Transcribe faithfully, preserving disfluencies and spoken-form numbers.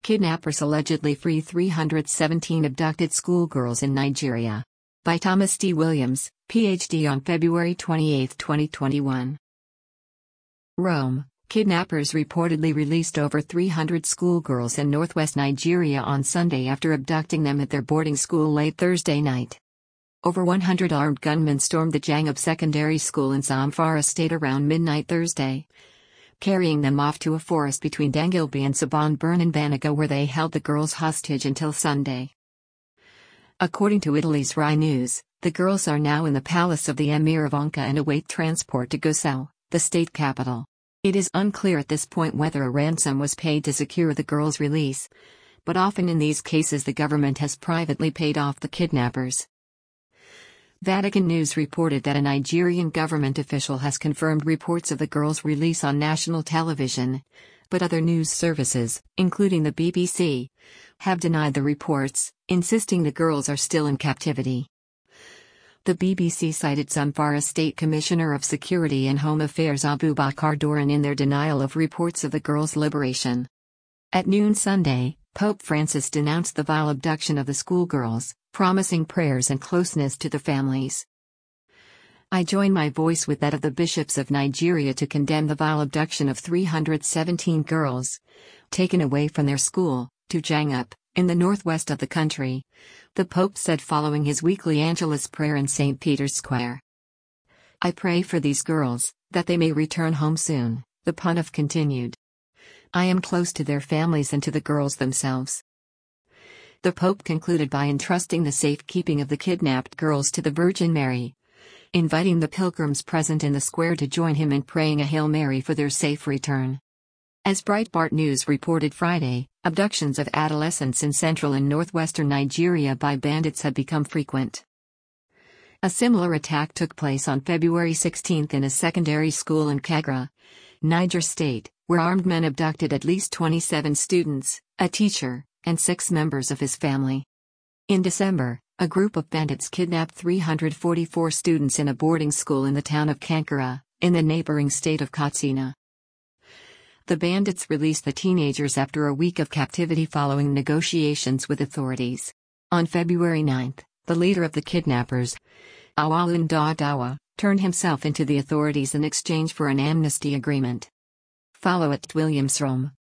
Kidnappers allegedly free three hundred seventeen abducted schoolgirls in Nigeria. By Thomas D. Williams, P H D on February twenty-eighth, twenty twenty-one. Rome, kidnappers reportedly released over three hundred schoolgirls in northwest Nigeria on Sunday after abducting them at their boarding school late Thursday night. Over one hundred armed gunmen stormed the Jangab Secondary School in Zamfara State around midnight Thursday, carrying them off to a forest between Dangilby and Sabon Birnin Banaga where they held the girls hostage until Sunday. According to Italy's Rai News, the girls are now in the palace of the Emir of Onka and await transport to Gusau, the state capital. It is unclear at this point whether a ransom was paid to secure the girls' release, but often in these cases the government has privately paid off the kidnappers. Vatican News reported that a Nigerian government official has confirmed reports of the girls' release on national television, but other news services, including the B B C, have denied the reports, insisting the girls are still in captivity. The B B C cited Zamfara State Commissioner of Security and Home Affairs Abubakar Doran in their denial of reports of the girls' liberation. At noon Sunday, Pope Francis denounced the vile abduction of the schoolgirls, promising prayers and closeness to the families. I join my voice with that of the bishops of Nigeria to condemn the vile abduction of three hundred seventeen girls, taken away from their school, to Jangab, in the northwest of the country, the Pope said following his weekly Angelus prayer in Saint Peter's Square. I pray for these girls, that they may return home soon, the pontiff continued. I am close to their families and to the girls themselves. The Pope concluded by entrusting the safekeeping of the kidnapped girls to the Virgin Mary, inviting the pilgrims present in the square to join him in praying a Hail Mary for their safe return. As Breitbart News reported Friday, abductions of adolescents in central and northwestern Nigeria by bandits have become frequent. A similar attack took place on February sixteenth in a secondary school in Kagra, Niger State, where armed men abducted at least twenty-seven students, a teacher, and six members of his family. In December, a group of bandits kidnapped three hundred forty-four students in a boarding school in the town of Kankara, in the neighboring state of Katsina. The bandits released the teenagers after a week of captivity following negotiations with authorities. On February ninth, the leader of the kidnappers, Awalun Dadawa, turned himself into the authorities in exchange for an amnesty agreement. Follow at Williams Rome.